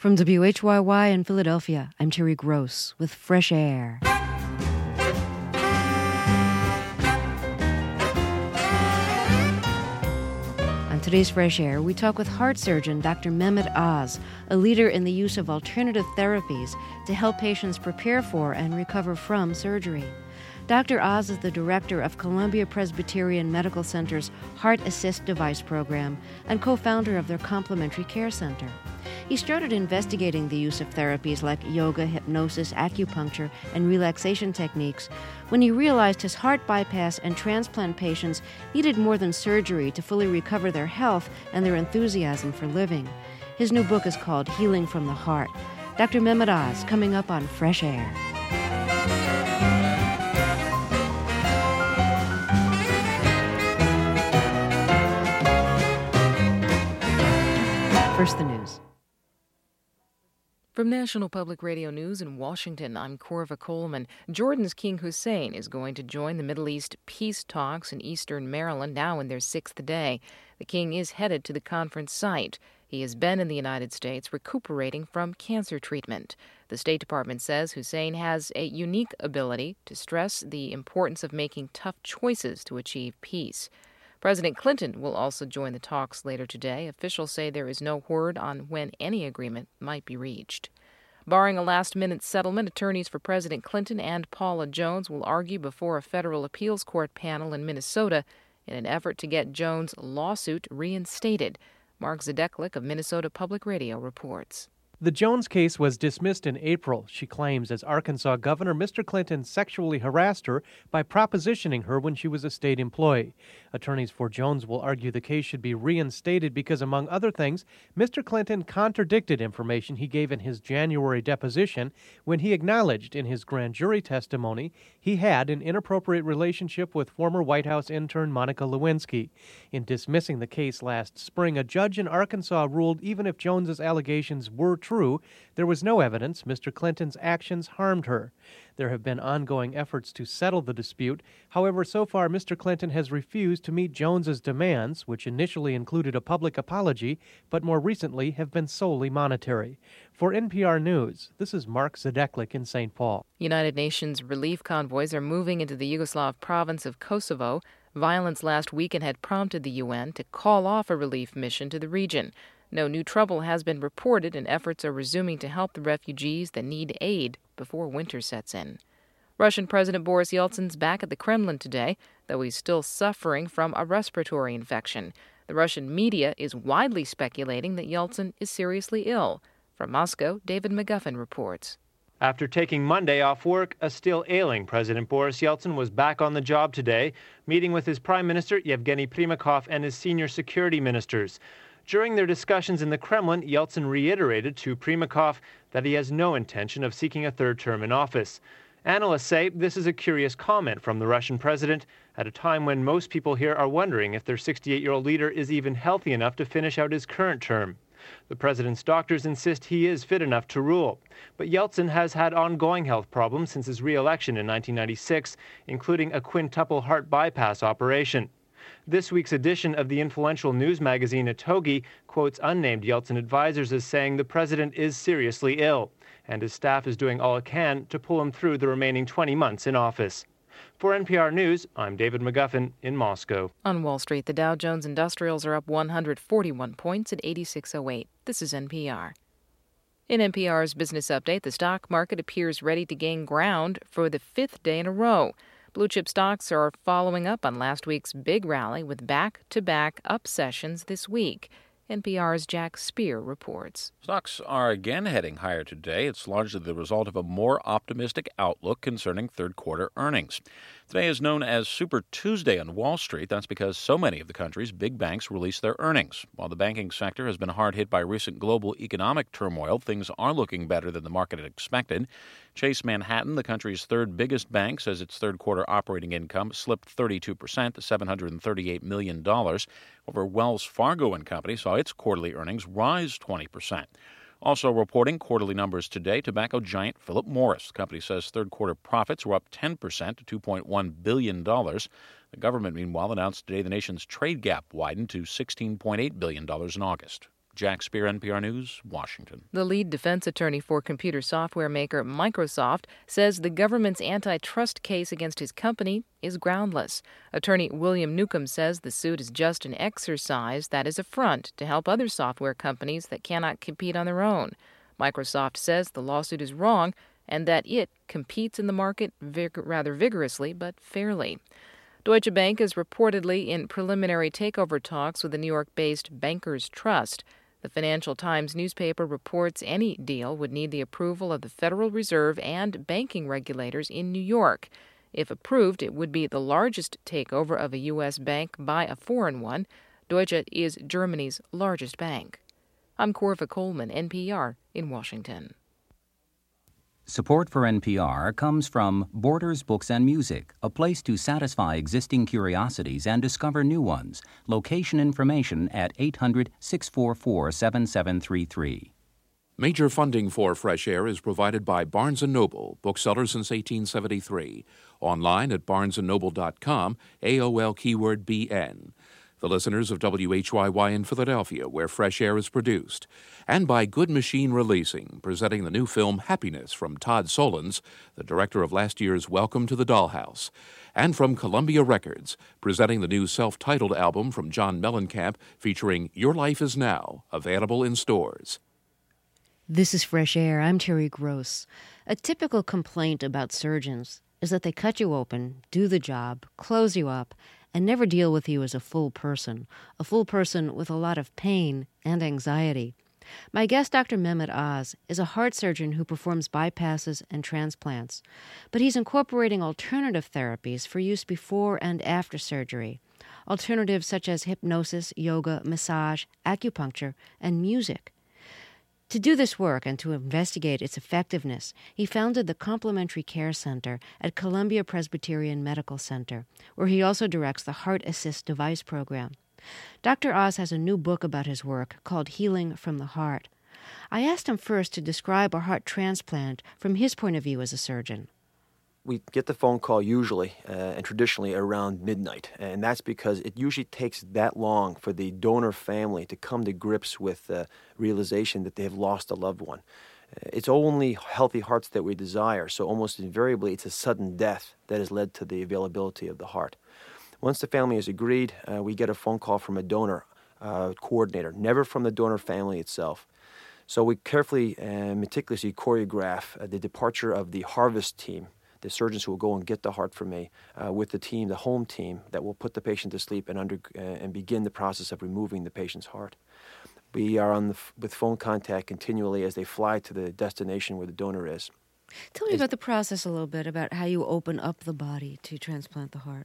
From WHYY in Philadelphia, I'm Terry Gross with Fresh Air. On today's Fresh Air, we talk with heart surgeon Dr. Mehmet Oz, a leader in the use of alternative therapies to help patients prepare for and recover from surgery. Dr. Oz is the director of Columbia Presbyterian Medical Center's Heart Assist Device Program and co-founder of their Complementary Care Center. He started investigating the use of therapies like yoga, hypnosis, acupuncture, and relaxation techniques when he realized his heart bypass and transplant patients needed more than surgery to fully recover their health and their enthusiasm for living. His new book is called Healing from the Heart. Dr. Mehmet Oz, coming up on Fresh Air. First, the news. From National Public Radio News in Washington, I'm Corva Coleman. Jordan's King Hussein is going to join the Middle East peace talks in eastern Maryland, now in their sixth day. The king is headed to the conference site. He has been in the United States recuperating from cancer treatment. The State Department says Hussein has a unique ability to stress the importance of making tough choices to achieve peace. President Clinton will also join the talks later today. Officials say there is no word on when any agreement might be reached. Barring a last-minute settlement, attorneys for President Clinton and Paula Jones will argue before a federal appeals court panel in Minnesota in an effort to get Jones' lawsuit reinstated. Mark Zadeklik of Minnesota Public Radio reports. The Jones case was dismissed in April, she claims, as Arkansas Governor Mr. Clinton sexually harassed her by propositioning her when she was a state employee. Attorneys for Jones will argue the case should be reinstated because, among other things, Mr. Clinton contradicted information he gave in his January deposition when he acknowledged in his grand jury testimony he had an inappropriate relationship with former White House intern Monica Lewinsky. In dismissing the case last spring, a judge in Arkansas ruled even if Jones's allegations were true, there was no evidence Mr. Clinton's actions harmed her. There have been ongoing efforts to settle the dispute. However, so far Mr. Clinton has refused to meet Jones's demands, which initially included a public apology, but more recently have been solely monetary. For NPR News, this is Mark Zadeklik in St. Paul. United Nations relief convoys are moving into the Yugoslav province of Kosovo. Violence last weekend had prompted the UN to call off a relief mission to the region. No new trouble has been reported, and efforts are resuming to help the refugees that need aid before winter sets in. Russian President Boris Yeltsin's back at the Kremlin today, though he's still suffering from a respiratory infection. The Russian media is widely speculating that Yeltsin is seriously ill. From Moscow, David McGuffin reports. After taking Monday off work, a still ailing President Boris Yeltsin was back on the job today, meeting with his Prime Minister Yevgeny Primakov and his senior security ministers. During their discussions in the Kremlin, Yeltsin reiterated to Primakov that he has no intention of seeking a third term in office. Analysts say this is a curious comment from the Russian president at a time when most people here are wondering if their 68-year-old leader is even healthy enough to finish out his current term. The president's doctors insist he is fit enough to rule. But Yeltsin has had ongoing health problems since his re-election in 1996, including a quintuple heart bypass operation. This week's edition of the influential news magazine Itogi quotes unnamed Yeltsin advisors as saying the president is seriously ill, and his staff is doing all it can to pull him through the remaining 20 months in office. For NPR News, I'm David McGuffin in Moscow. On Wall Street, the Dow Jones Industrials are up 141 points at 8608. This is NPR. In NPR's Business Update, the stock market appears ready to gain ground for the fifth day in a row. Blue-chip stocks are following up on last week's big rally with back-to-back up sessions this week. NPR's Jack Speer reports. Stocks are again heading higher today. It's largely the result of a more optimistic outlook concerning third-quarter earnings. Today is known as Super Tuesday on Wall Street. That's because so many of the country's big banks release their earnings. While the banking sector has been hard hit by recent global economic turmoil, things are looking better than the market had expected. Chase Manhattan, the country's third biggest bank, says its third-quarter operating income slipped 32% to $738 million. However, Wells Fargo and Company saw its quarterly earnings rise 20%. Also reporting quarterly numbers today, tobacco giant Philip Morris. The company says third-quarter profits were up 10% to $2.1 billion. The government, meanwhile, announced today the nation's trade gap widened to $16.8 billion in August. Jack Spear, NPR News, Washington. The lead defense attorney for computer software maker Microsoft says the government's antitrust case against his company is groundless. Attorney William Newcomb says the suit is just an exercise that is a front to help other software companies that cannot compete on their own. Microsoft says the lawsuit is wrong and that it competes in the market rather vigorously but fairly. Deutsche Bank is reportedly in preliminary takeover talks with the New York-based Bankers Trust. The Financial Times newspaper reports any deal would need the approval of the Federal Reserve and banking regulators in New York. If approved, it would be the largest takeover of a U.S. bank by a foreign one. Deutsche is Germany's largest bank. I'm Corva Coleman, NPR, in Washington. Support for NPR comes from Borders Books and Music, a place to satisfy existing curiosities and discover new ones. Location information at 800-644-7733. Major funding for Fresh Air is provided by Barnes & Noble, bookseller since 1873. Online at barnesandnoble.com, AOL keyword BN. The listeners of WHYY in Philadelphia, where Fresh Air is produced, and by Good Machine Releasing, presenting the new film Happiness from Todd Solondz, the director of last year's Welcome to the Dollhouse, and from Columbia Records, presenting the new self-titled album from John Mellencamp featuring Your Life Is Now, available in stores. This is Fresh Air. I'm Terry Gross. A typical complaint about surgeons is that they cut you open, do the job, close you up, and never deal with you as a full person with a lot of pain and anxiety. My guest, Dr. Mehmet Oz, is a heart surgeon who performs bypasses and transplants, but he's incorporating alternative therapies for use before and after surgery. Alternatives such as hypnosis, yoga, massage, acupuncture, and music. To do this work and to investigate its effectiveness, he founded the Complementary Care Center at Columbia Presbyterian Medical Center, where he also directs the Heart Assist device program. Dr. Oz has a new book about his work called Healing from the Heart. I asked him first to describe a heart transplant from his point of view as a surgeon. We get the phone call usually and traditionally around midnight, and that's because it usually takes that long for the donor family to come to grips with the realization that they have lost a loved one. It's only healthy hearts that we desire, so almost invariably it's a sudden death that has led to the availability of the heart. Once the family has agreed, we get a phone call from a donor coordinator, never from the donor family itself. So we carefully and meticulously choreograph the departure of the harvest team, the surgeons who will go and get the heart from me, with the team, the home team, that will put the patient to sleep and begin the process of removing the patient's heart. We are with phone contact continually as they fly to the destination where the donor is. Tell me about the process a little bit, about how you open up the body to transplant the heart.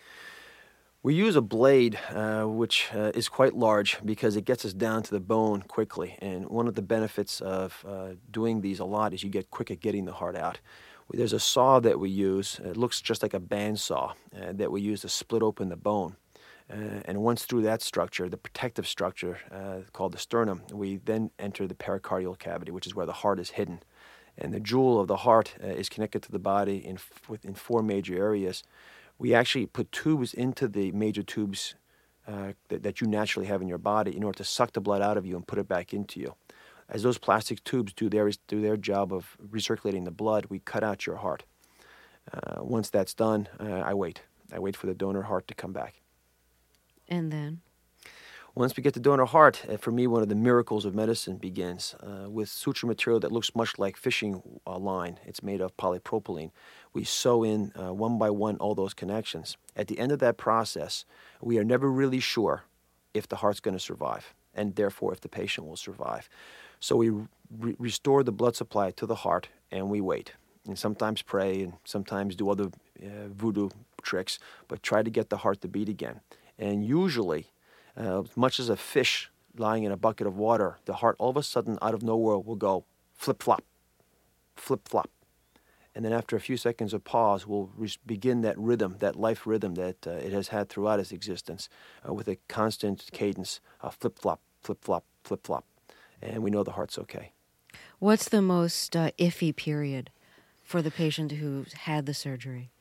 We use a blade, which is quite large because it gets us down to the bone quickly. And one of the benefits of doing these a lot is you get quick at getting the heart out. There's a saw that we use. It looks just like a bandsaw that we use to split open the bone. And once through that structure, the protective structure called the sternum, we then enter the pericardial cavity, which is where the heart is hidden. And the jewel of the heart is connected to the body in four major areas. We actually put tubes into the major tubes that you naturally have in your body in order to suck the blood out of you and put it back into you. As those plastic tubes do their job of recirculating the blood, we cut out your heart. Once that's done, I wait. I wait for the donor heart to come back. And then? Once we get the donor heart, for me, one of the miracles of medicine begins with suture material that looks much like fishing line. It's made of polypropylene. We sew in one by one all those connections. At the end of that process, we are never really sure if the heart's going to survive, and therefore if the patient will survive. So we restore the blood supply to the heart, and we wait. And sometimes pray, and sometimes do other voodoo tricks, but try to get the heart to beat again. And usually, much as a fish lying in a bucket of water, the heart all of a sudden, out of nowhere, will go flip-flop, flip-flop. And then after a few seconds of pause, we'll begin that rhythm, that life rhythm that it has had throughout its existence, with a constant cadence of flip-flop, flip-flop, flip-flop. And we know the heart's okay. What's the most iffy period for the patient who's had the surgery?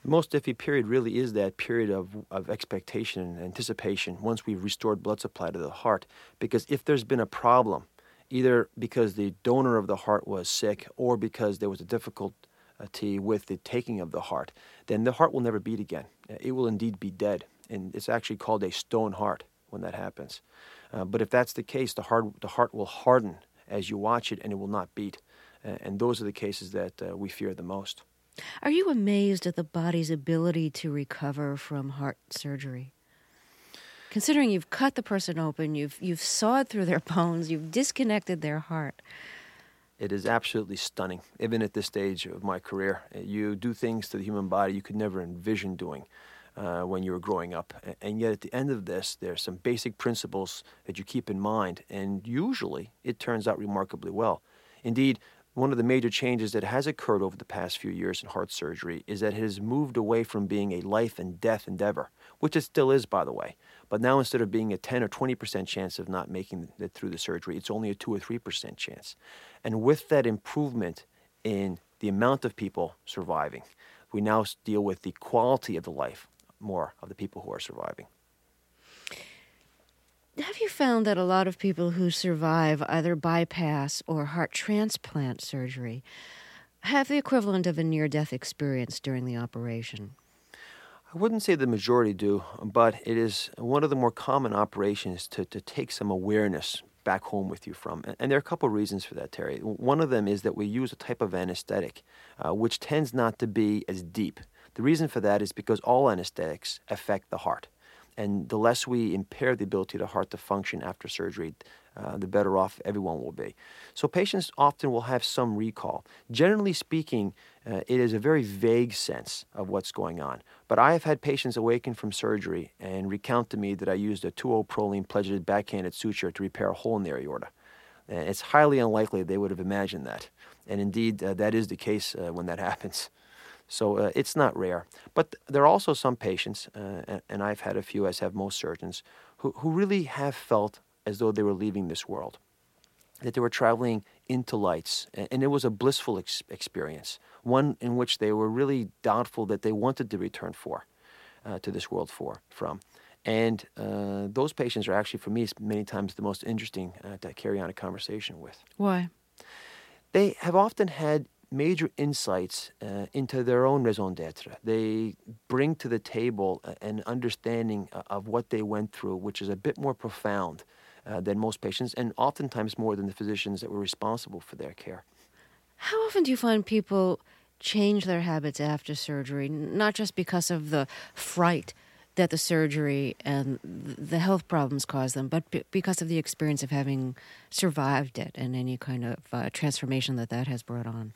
The most iffy period really is that period of expectation and anticipation once we've restored blood supply to the heart. Because if there's been a problem, either because the donor of the heart was sick or because there was a difficulty with the taking of the heart, then the heart will never beat again. It will indeed be dead. And it's actually called a stone heart when that happens. But if that's the case, the heart will harden as you watch it and it will not beat. And those are the cases that we fear the most. Are you amazed at the body's ability to recover from heart surgery? Considering you've cut the person open, you've sawed through their bones, you've disconnected their heart. It is absolutely stunning, even at this stage of my career. You do things to the human body you could never envision doing when you were growing up. And yet at the end of this, there's some basic principles that you keep in mind, and usually it turns out remarkably well. Indeed, one of the major changes that has occurred over the past few years in heart surgery is that it has moved away from being a life and death endeavor, which it still is, by the way. But now instead of being a 10 or 20% chance of not making it through the surgery, it's only a 2 or 3% chance. And with that improvement in the amount of people surviving, we now deal with the quality of the life more of the people who are surviving. Have you found that a lot of people who survive either bypass or heart transplant surgery have the equivalent of a near-death experience during the operation? I wouldn't say the majority do, but it is one of the more common operations to take some awareness back home with you from. And there are a couple of reasons for that, Terry. One of them is that we use a type of anesthetic, which tends not to be as deep. The reason for that is because all anesthetics affect the heart. And the less we impair the ability of the heart to function after surgery, the better off everyone will be. So patients often will have some recall. Generally speaking, it is a very vague sense of what's going on. But I have had patients awaken from surgery and recount to me that I used a 2-O-proline pledgeted backhanded suture to repair a hole in their aorta. And it's highly unlikely they would have imagined that. And indeed, that is the case when that happens. So it's not rare. But there are also some patients, and I've had a few, as have most surgeons, who really have felt as though they were leaving this world, that they were traveling into lights. And it was a blissful experience, one in which they were really doubtful that they wanted to return to this world from. And those patients are actually, for me, many times the most interesting to carry on a conversation with. Why? They have often had major insights into their own raison d'etre. They bring to the table an understanding of what they went through, which is a bit more profound than most patients, and oftentimes more than the physicians that were responsible for their care. How often do you find people change their habits after surgery, not just because of the fright that the surgery and the health problems cause them, but because of the experience of having survived it and any kind of transformation that has brought on?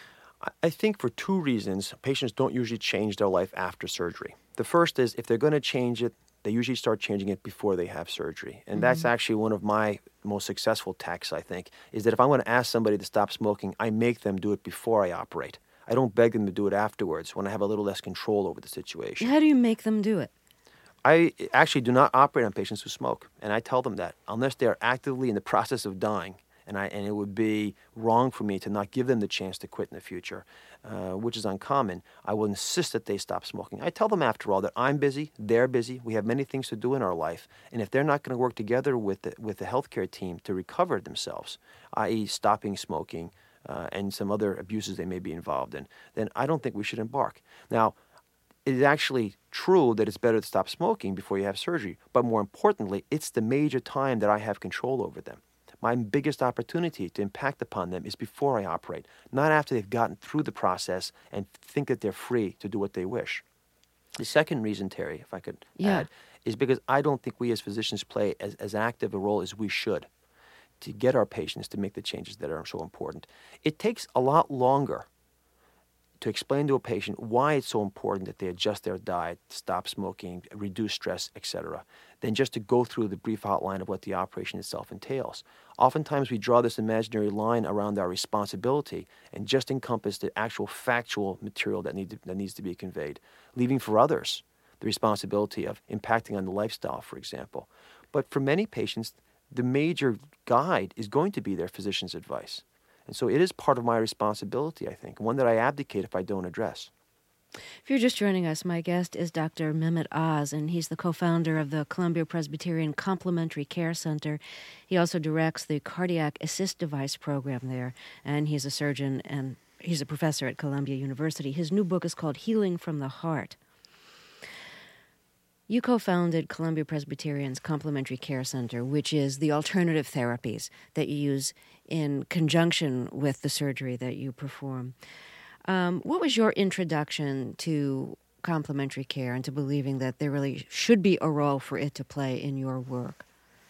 I think for two reasons, patients don't usually change their life after surgery. The first is if they're going to change it, they usually start changing it before they have surgery. And that's actually one of my most successful tactics, I think, is that if I'm going to ask somebody to stop smoking, I make them do it before I operate. I don't beg them to do it afterwards when I have a little less control over the situation. How do you make them do it? I actually do not operate on patients who smoke, and I tell them that unless they are actively in the process of dying, and it would be wrong for me to not give them the chance to quit in the future, which is uncommon. I will insist that they stop smoking. I tell them, after all, that I'm busy, they're busy, we have many things to do in our life, and if they're not going to work together with the healthcare team to recover themselves, i.e. stopping smoking and some other abuses they may be involved in, then I don't think we should embark. Now, it is actually true that it's better to stop smoking before you have surgery, but more importantly, it's the major time that I have control over them. My biggest opportunity to impact upon them is before I operate, not after they've gotten through the process and think that they're free to do what they wish. The second reason, Terry, if I could add, is because I don't think we as physicians play as active a role as we should to get our patients to make the changes that are so important. It takes a lot longer to explain to a patient why it's so important that they adjust their diet, stop smoking, reduce stress, etc., than just to go through the brief outline of what the operation itself entails. Oftentimes we draw this imaginary line around our responsibility and just encompass the actual factual material that needs to be conveyed, leaving for others the responsibility of impacting on the lifestyle, for example. But for many patients, the major guide is going to be their physician's advice. And so it is part of my responsibility, I think, one that I abdicate if I don't address. If you're just joining us, my guest is Dr. Mehmet Oz, and he's the co-founder of the Columbia Presbyterian Complementary Care Center. He also directs the Cardiac Assist Device program there, and he's a surgeon and he's a professor at Columbia University. His new book is called Healing from the Heart. You co-founded Columbia Presbyterian's Complementary Care Center, which is the alternative therapies that you use in conjunction with the surgery that you perform. What was your introduction to complementary care and to believing that there really should be a role for it to play in your work?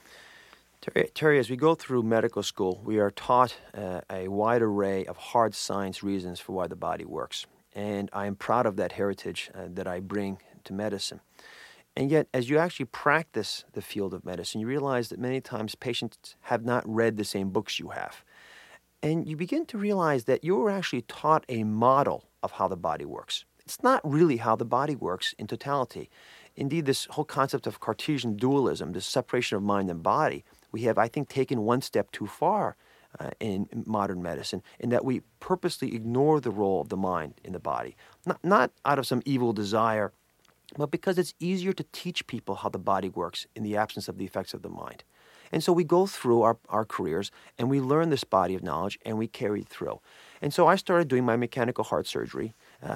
Terry, as we go through medical school, we are taught a wide array of hard science reasons for why the body works. And I am proud of that heritage that I bring to medicine. And yet, as you actually practice the field of medicine, you realize that many times patients have not read the same books you have. And you begin to realize that you were actually taught a model of how the body works. It's not really how the body works in totality. Indeed, this whole concept of Cartesian dualism, this separation of mind and body, we have, I think, taken one step too far in modern medicine, in that we purposely ignore the role of the mind in the body. Not out of some evil desire, but because it's easier to teach people how the body works in the absence of the effects of the mind. And so we go through our careers and we learn this body of knowledge and we carry it through. And so I started doing my mechanical heart surgery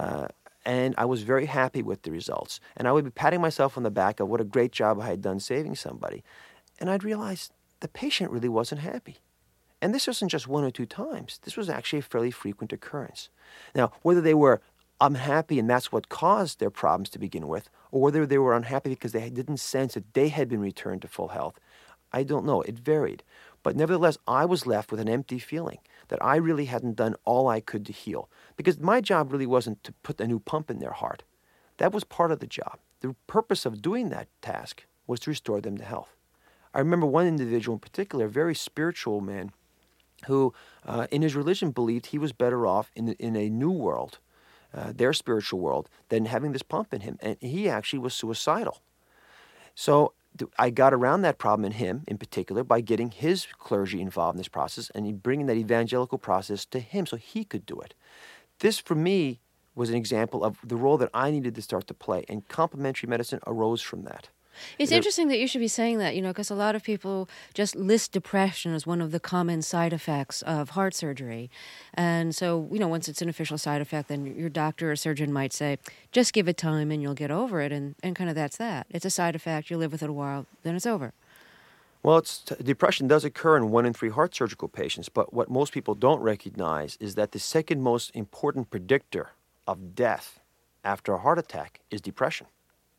and I was very happy with the results. And I would be patting myself on the back of what a great job I had done saving somebody. And I'd realize the patient really wasn't happy. And this wasn't just one or two times. This was actually a fairly frequent occurrence. Now, whether they were unhappy and that's what caused their problems to begin with, or whether they were unhappy because they didn't sense that they had been returned to full health, I don't know. It varied. But nevertheless, I was left with an empty feeling that I really hadn't done all I could to heal. Because my job really wasn't to put a new pump in their heart. That was part of the job. The purpose of doing that task was to restore them to health. I remember one individual in particular, a very spiritual man, who in his religion believed he was better off in a new world, their spiritual world, than having this pump in him. And he actually was suicidal. So I got around that problem in him, in particular, by getting his clergy involved in this process and bringing that evangelical process to him so he could do it. This, for me, was an example of the role that I needed to start to play, and complementary medicine arose from that. It's interesting that you should be saying that, because a lot of people just list depression as one of the common side effects of heart surgery. And so, once it's an official side effect, then your doctor or surgeon might say, just give it time and you'll get over it. And kind of that's that. It's a side effect. You live with it a while, then it's over. Well, depression does occur in 1 in 3 heart surgical patients. But what most people don't recognize is that the second most important predictor of death after a heart attack is depression.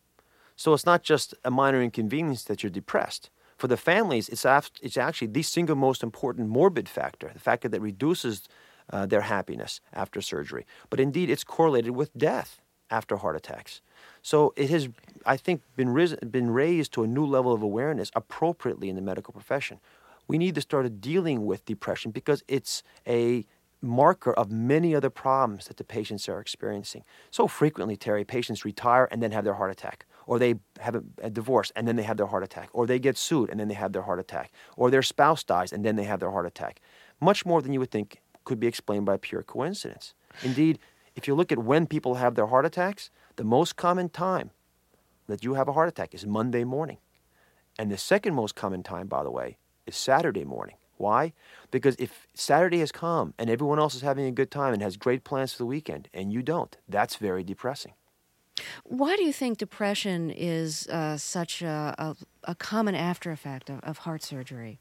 So it's not just a minor inconvenience that you're depressed. For the families, it's actually the single most important morbid factor, the factor that reduces their happiness after surgery. But indeed, it's correlated with death after heart attacks. So it has, I think, been raised to a new level of awareness appropriately in the medical profession. We need to start dealing with depression because it's a marker of many other problems that the patients are experiencing. So frequently, Terry, patients retire and then have their heart attack. Or they have a divorce and then they have their heart attack. Or they get sued and then they have their heart attack. Or their spouse dies and then they have their heart attack. Much more than you would think could be explained by pure coincidence. Indeed, if you look at when people have their heart attacks, the most common time that you have a heart attack is Monday morning. And the second most common time, by the way, is Saturday morning. Why? Because if Saturday has come and everyone else is having a good time and has great plans for the weekend and you don't, that's very depressing. Why do you think depression is such a common after effect of heart surgery?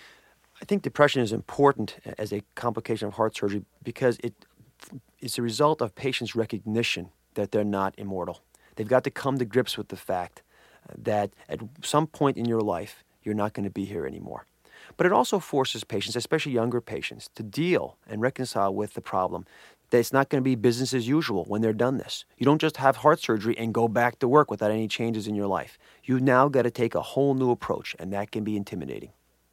I think depression is important as a complication of heart surgery because it's a result of patients' recognition that they're not immortal. They've got to come to grips with the fact that at some point in your life, you're not going to be here anymore. But it also forces patients, especially younger patients, to deal and reconcile with the problem that it's not going to be business as usual when they're done this. You don't just have heart surgery and go back to work without any changes in your life. You've now got to take a whole new approach, and that can be intimidating.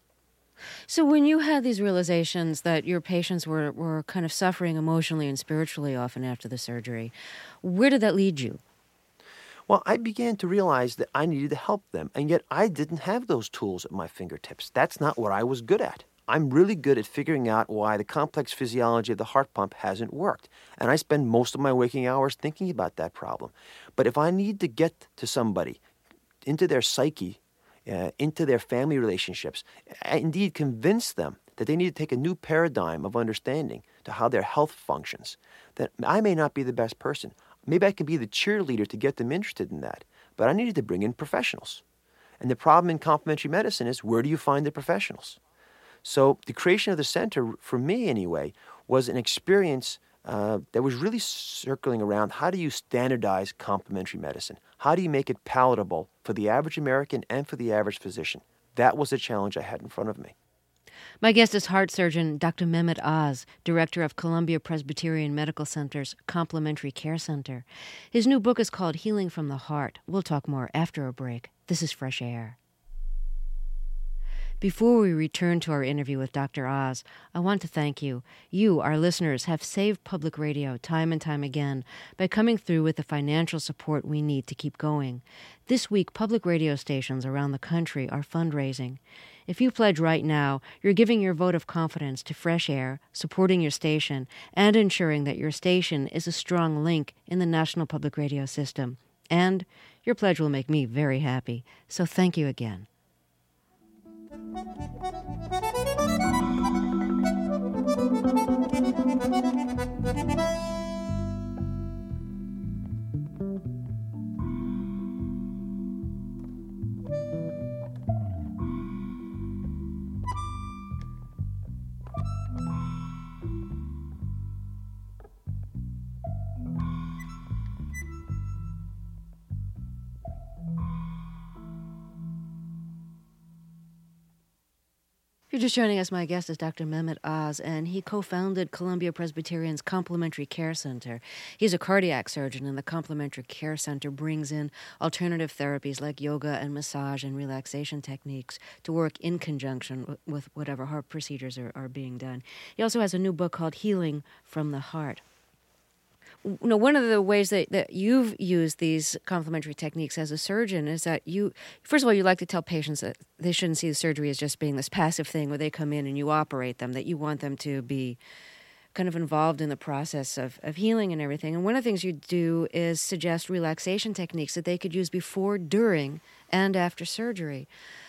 So when you had these realizations that your patients were kind of suffering emotionally and spiritually often after the surgery, where did that lead you? Well, I began to realize that I needed to help them, and yet I didn't have those tools at my fingertips. That's not what I was good at. I'm really good at figuring out why the complex physiology of the heart pump hasn't worked. And I spend most of my waking hours thinking about that problem. But if I need to get to somebody, into their psyche, into their family relationships, indeed convince them that they need to take a new paradigm of understanding to how their health functions, then I may not be the best person. Maybe I can be the cheerleader to get them interested in that. But I needed to bring in professionals. And the problem in complementary medicine is, where do you find the professionals? So the creation of the center, for me anyway, was an experience that was really circling around, how do you standardize complementary medicine? How do you make it palatable for the average American and for the average physician? That was the challenge I had in front of me. My guest is heart surgeon Dr. Mehmet Oz, director of Columbia Presbyterian Medical Center's Complementary Care Center. His new book is called Healing from the Heart. We'll talk more after a break. This is Fresh Air. Before we return to our interview with Dr. Oz, I want to thank you. You, our listeners, have saved public radio time and time again by coming through with the financial support we need to keep going. This week, public radio stations around the country are fundraising. If you pledge right now, you're giving your vote of confidence to Fresh Air, supporting your station, and ensuring that your station is a strong link in the National Public Radio system. And your pledge will make me very happy. So thank you again. If you're just joining us, my guest is Dr. Mehmet Oz, and he co-founded Columbia Presbyterian's Complementary Care Center. He's a cardiac surgeon, and the Complementary Care Center brings in alternative therapies like yoga and massage and relaxation techniques to work in conjunction with whatever heart procedures are being done. He also has a new book called Healing from the Heart. You know, one of the ways that you've used these complementary techniques as a surgeon is that you, first of all, you like to tell patients that they shouldn't see the surgery as just being this passive thing where they come in and you operate them, that you want them to be kind of involved in the process of healing and everything. And one of the things you do is suggest relaxation techniques that they could use before, during, and after surgery.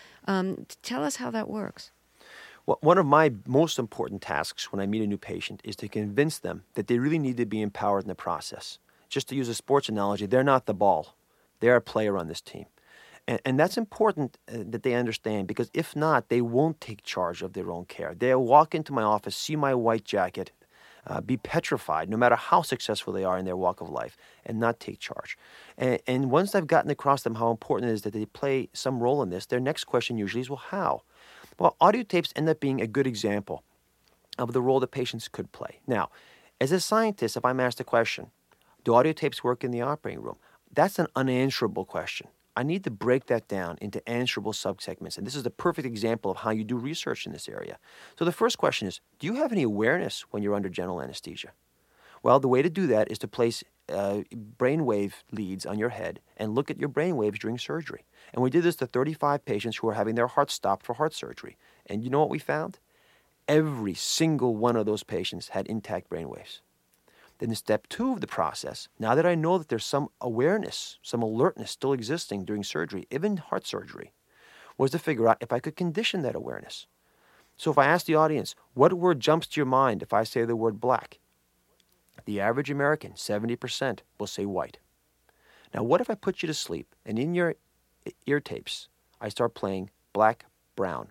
Tell us how that works. Well, one of my most important tasks when I meet a new patient is to convince them that they really need to be empowered in the process. Just to use a sports analogy, they're not the ball. They're a player on this team. And that's important that they understand, because if not, they won't take charge of their own care. They'll walk into my office, see my white jacket, be petrified, no matter how successful they are in their walk of life, and not take charge. And once I've gotten across them how important it is that they play some role in this, their next question usually is, well, how? Well, audio tapes end up being a good example of the role that patients could play. Now, as a scientist, if I'm asked a question, do audio tapes work in the operating room? That's an unanswerable question. I need to break that down into answerable subsegments, and this is the perfect example of how you do research in this area. So the first question is, do you have any awareness when you're under general anesthesia? Well, the way to do that is to place brainwave leads on your head and look at your brainwaves during surgery. And we did this to 35 patients who were having their hearts stopped for heart surgery. And you know what we found? Every single one of those patients had intact brainwaves. Then in step 2 of the process, now that I know that there's some awareness, some alertness still existing during surgery, even heart surgery, was to figure out if I could condition that awareness. So if I ask the audience, what word jumps to your mind if I say the word black? The average American, 70%, will say white. Now, what if I put you to sleep and in your ear tapes, I start playing black, brown,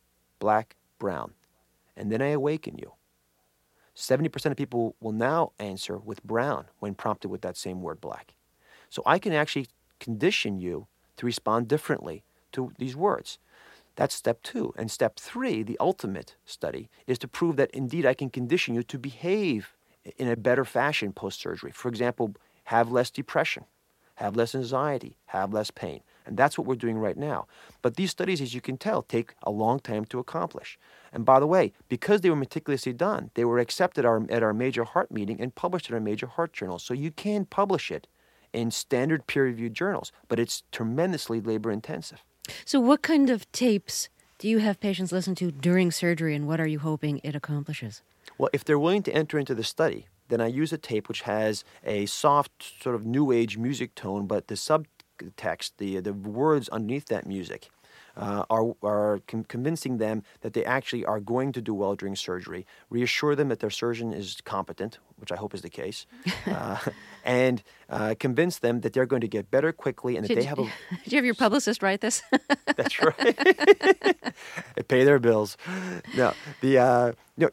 and then I awaken you? 70% of people will now answer with brown when prompted with that same word, black. So I can actually condition you to respond differently to these words. That's step 2. And step 3, the ultimate study, is to prove that indeed I can condition you to behave in a better fashion post-surgery. For example, have less depression, have less anxiety, have less pain. And that's what we're doing right now. But these studies, as you can tell, take a long time to accomplish. And by the way, because they were meticulously done, they were accepted at our major heart meeting and published in our major heart journals. So you can publish it in standard peer-reviewed journals, but it's tremendously labor-intensive. So what kind of tapes do you have patients listen to during surgery, and what are you hoping it accomplishes? Well, if they're willing to enter into the study, then I use a tape which has a soft sort of new age music tone, but the subtext, the words underneath that music, are convincing them that they actually are going to do well during surgery, reassure them that their surgeon is competent, which I hope is the case, and convince them that they're going to get better quickly and that they have a... Did you have your publicist write this? That's right. Pay their bills. No, the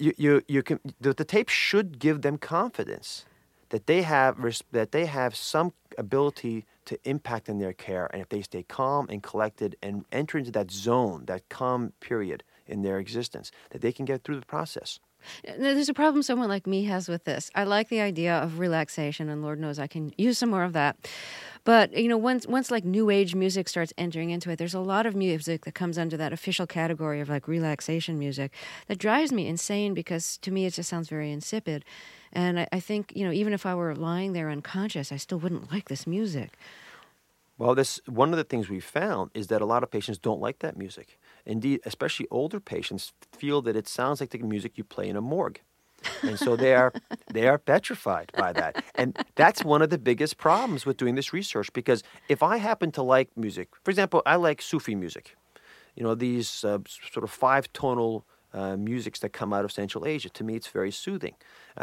tape should give them confidence that they have some ability to impact in their care, and if they stay calm and collected and enter into that zone, that calm period in their existence, that they can get through the process. There's a problem someone like me has with this. I like the idea of relaxation, and Lord knows I can use some more of that. But, once like new age music starts entering into it, there's a lot of music that comes under that official category of like relaxation music that drives me insane, because to me it just sounds very insipid. And I think, even if I were lying there unconscious, I still wouldn't like this music. Well, one of the things we found is that a lot of patients don't like that music. Indeed, especially older patients feel that it sounds like the music you play in a morgue. And so they are petrified by that. And that's one of the biggest problems with doing this research, because if I happen to like music, for example, I like Sufi music, these sort of five-tonal musics that come out of Central Asia. To me, it's very soothing.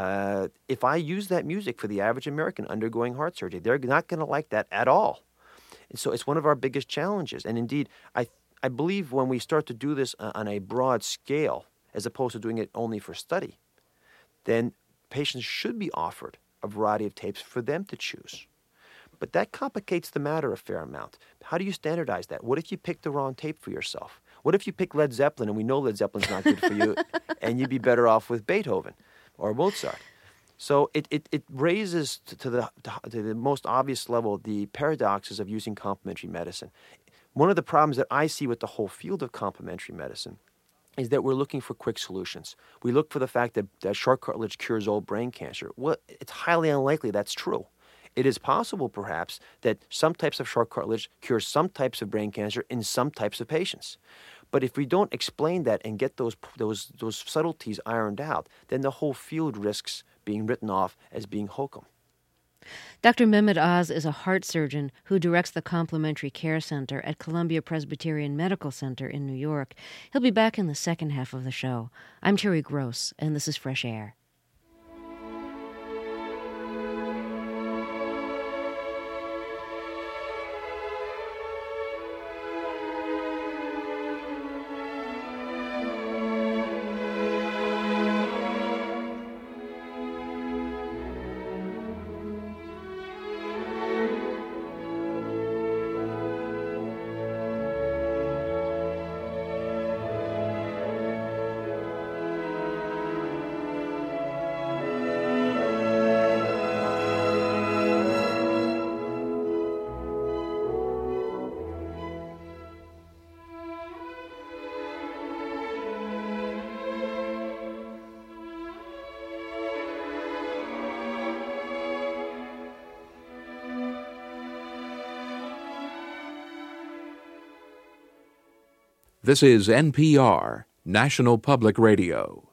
If I use that music for the average American undergoing heart surgery, they're not going to like that at all. And so it's one of our biggest challenges. And indeed, I believe when we start to do this on a broad scale, as opposed to doing it only for study, then patients should be offered a variety of tapes for them to choose. But that complicates the matter a fair amount. How do you standardize that? What if you pick the wrong tape for yourself? What if you pick Led Zeppelin, and we know Led Zeppelin's not good for you, and you'd be better off with Beethoven or Mozart? So it raises to the most obvious level the paradoxes of using complementary medicine. One of the problems that I see with the whole field of complementary medicine is that we're looking for quick solutions. We look for the fact that short cartilage cures all brain cancer. Well, it's highly unlikely that's true. It is possible, perhaps, that some types of short cartilage cure some types of brain cancer in some types of patients. But if we don't explain that and get those subtleties ironed out, then the whole field risks being written off as being hokum. Dr. Mehmet Oz is a heart surgeon who directs the Complementary Care Center at Columbia Presbyterian Medical Center in New York. He'll be back in the second half of the show. I'm Terry Gross, and this is Fresh Air. This is NPR, National Public Radio.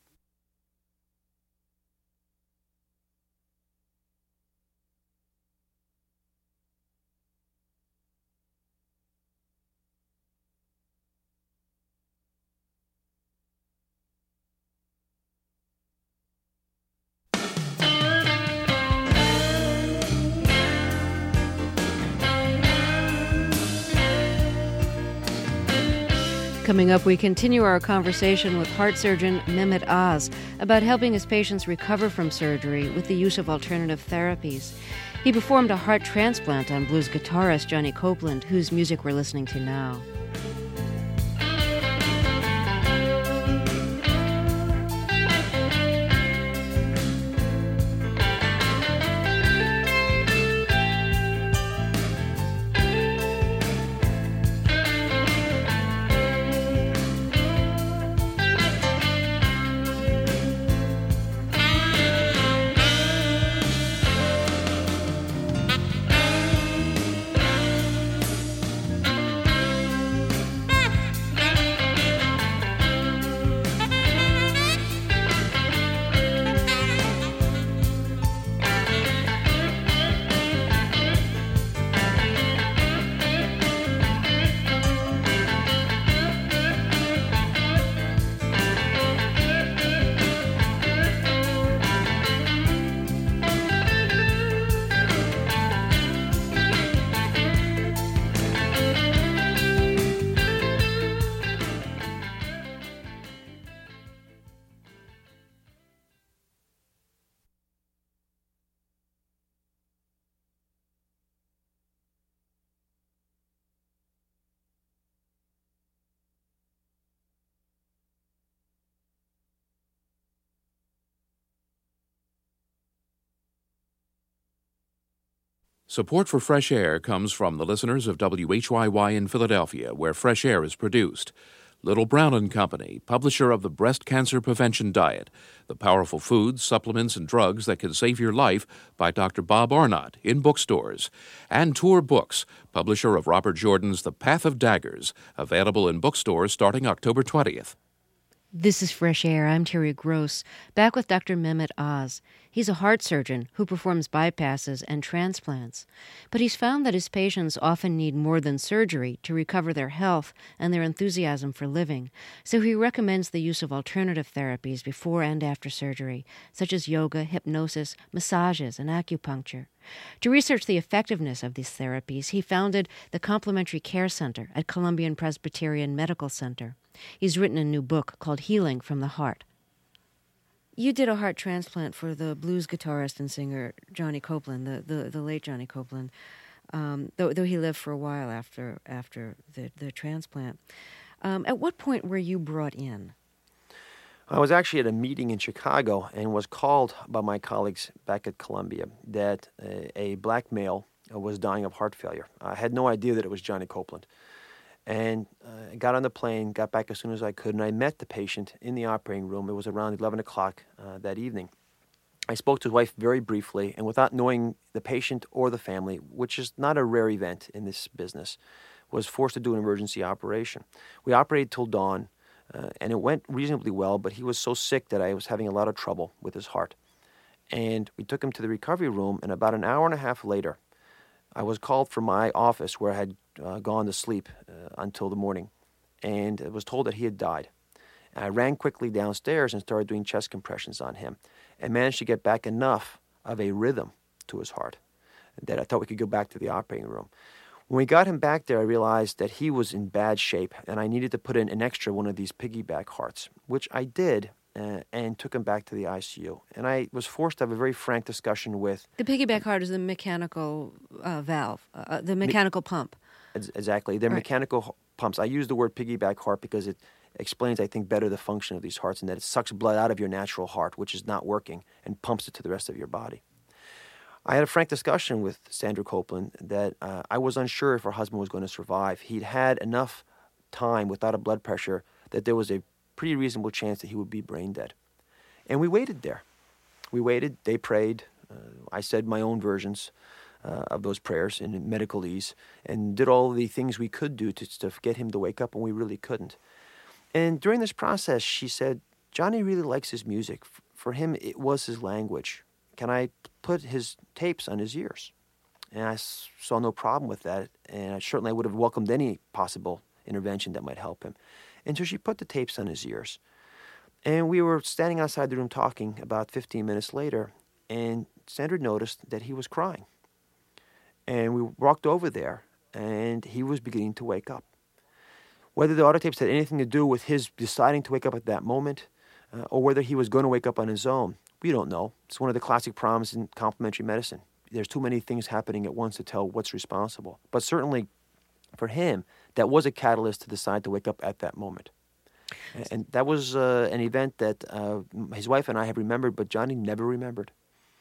Coming up, we continue our conversation with heart surgeon Mehmet Oz about helping his patients recover from surgery with the use of alternative therapies. He performed a heart transplant on blues guitarist Johnny Copeland, whose music we're listening to now. Support for Fresh Air comes from the listeners of WHYY in Philadelphia, where Fresh Air is produced. Little Brown and Company, publisher of the Breast Cancer Prevention Diet, the powerful foods, supplements, and drugs that can save your life by Dr. Bob Arnott in bookstores. And Tour Books, publisher of Robert Jordan's The Path of Daggers, available in bookstores starting October 20th. This is Fresh Air. I'm Terry Gross, back with Dr. Mehmet Oz. He's a heart surgeon who performs bypasses and transplants. But he's found that his patients often need more than surgery to recover their health and their enthusiasm for living. So he recommends the use of alternative therapies before and after surgery, such as yoga, hypnosis, massages, and acupuncture. To research the effectiveness of these therapies, he founded the Complementary Care Center at Columbian Presbyterian Medical Center. He's written a new book called Healing from the Heart. You did a heart transplant for the blues guitarist and singer Johnny Copeland, the late Johnny Copeland, though he lived for a while after the transplant. At what point were you brought in? I was actually at a meeting in Chicago and was called by my colleagues back at Columbia that a black male was dying of heart failure. I had no idea that it was Johnny Copeland. And I got on the plane, got back as soon as I could, and I met the patient in the operating room. It was around 11 o'clock that evening. I spoke to his wife very briefly, and without knowing the patient or the family, which is not a rare event in this business, was forced to do an emergency operation. We operated till dawn, and it went reasonably well, but he was so sick that I was having a lot of trouble with his heart. And we took him to the recovery room, and about an hour and a half later, I was called from my office where I had gone to sleep until the morning, and it was told that he had died. And I ran quickly downstairs and started doing chest compressions on him and managed to get back enough of a rhythm to his heart that I thought we could go back to the operating room. When we got him back there, I realized that he was in bad shape, and I needed to put in an extra one of these piggyback hearts, which I did, and took him back to the ICU. And I was forced to have a very frank discussion with... The piggyback heart is the mechanical valve, the mechanical pump. Exactly. They're mechanical pumps. I use the word piggyback heart because it explains, I think, better the function of these hearts, and that it sucks blood out of your natural heart, which is not working, and pumps it to the rest of your body. I had a frank discussion with Sandra Copeland that I was unsure if her husband was going to survive. He'd had enough time without a blood pressure that there was a pretty reasonable chance that he would be brain dead. And we waited there. We waited. They prayed. I said my own versions of those prayers in medicalese and did all the things we could do to get him to wake up when we really couldn't. And during this process, she said, Johnny really likes his music. For him, it was his language. Can I put his tapes on his ears? And I saw no problem with that, and I certainly would have welcomed any possible intervention that might help him. And so she put the tapes on his ears. And we were standing outside the room talking about 15 minutes later, and Sandra noticed that he was crying. And we walked over there, and he was beginning to wake up. Whether the audio tapes had anything to do with his deciding to wake up at that moment, or whether he was going to wake up on his own, we don't know. It's one of the classic problems in complementary medicine. There's too many things happening at once to tell what's responsible. But certainly, for him, that was a catalyst to decide to wake up at that moment. And that was an event that his wife and I have remembered, but Johnny never remembered.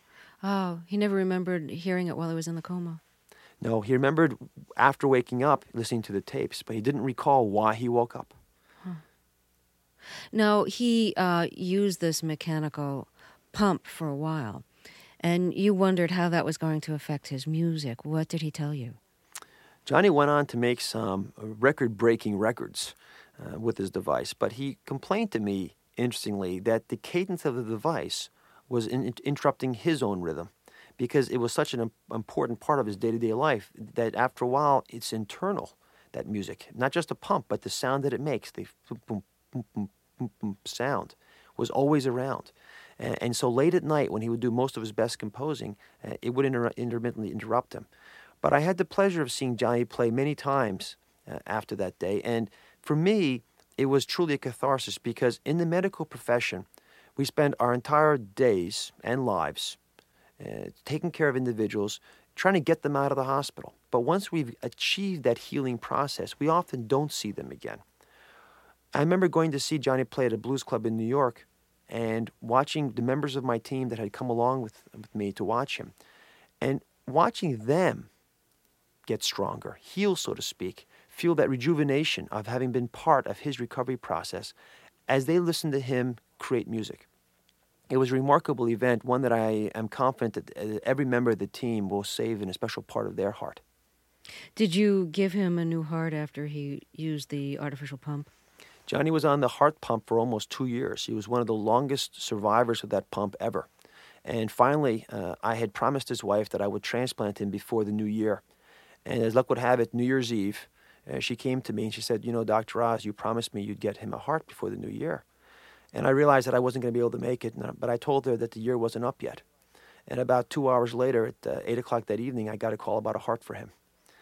Oh, he never remembered hearing it while he was in the coma. No, he remembered after waking up, listening to the tapes, but he didn't recall why he woke up. Huh. Now, he used this mechanical pump for a while, and you wondered how that was going to affect his music. What did he tell you? Johnny went on to make some record-breaking records with his device, but he complained to me, interestingly, that the cadence of the device was interrupting his own rhythm, because it was such an important part of his day-to-day life that after a while it's internal, that music. Not just a pump, but the sound that it makes, the boom, boom, boom, boom, boom sound, was always around. And so late at night, when he would do most of his best composing, it would intermittently interrupt him. But I had the pleasure of seeing Johnny play many times after that day, and for me, it was truly a catharsis, because in the medical profession, we spend our entire days and lives taking care of individuals, trying to get them out of the hospital. But once we've achieved that healing process, we often don't see them again. I remember going to see Johnny play at a blues club in New York and watching the members of my team that had come along with me to watch him. And watching them get stronger, heal, so to speak, feel that rejuvenation of having been part of his recovery process as they listen to him create music. It was a remarkable event, one that I am confident that every member of the team will save in a special part of their heart. Did you give him a new heart after he used the artificial pump? Johnny was on the heart pump for almost 2 years. He was one of the longest survivors of that pump ever. And finally, I had promised his wife that I would transplant him before the new year. And as luck would have it, New Year's Eve, she came to me and she said, you know, Dr. Oz, you promised me you'd get him a heart before the new year. And I realized that I wasn't going to be able to make it, but I told her that the year wasn't up yet. And about 2 hours later, at 8 o'clock that evening, I got a call about a heart for him.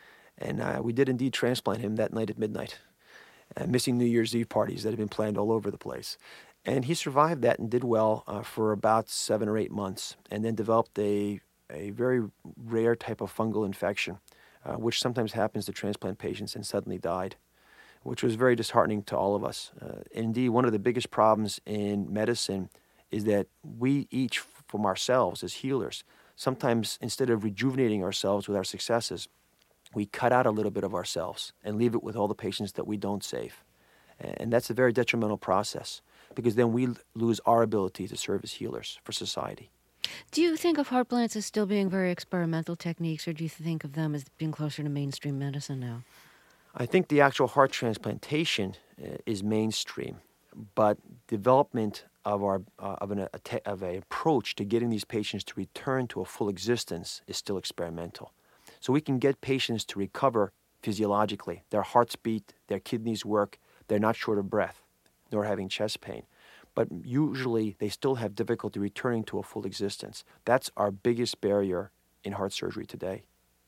And we did indeed transplant him that night at midnight, missing New Year's Eve parties that had been planned all over the place. And he survived that and did well for about 7 or 8 months, and then developed a very rare type of fungal infection, which sometimes happens to transplant patients, and suddenly died, which was very disheartening to all of us. Indeed, one of the biggest problems in medicine is that we each, from ourselves as healers, sometimes instead of rejuvenating ourselves with our successes, we cut out a little bit of ourselves and leave it with all the patients that we don't save. And that's a very detrimental process, because then we lose our ability to serve as healers for society. Do you think of heart plants as still being very experimental techniques, or do you think of them as being closer to mainstream medicine now? I think the actual heart transplantation is mainstream, but development of an approach to getting these patients to return to a full existence is still experimental. So we can get patients to recover physiologically. Their hearts beat, their kidneys work, they're not short of breath, nor having chest pain. But usually they still have difficulty returning to a full existence. That's our biggest barrier in heart surgery today.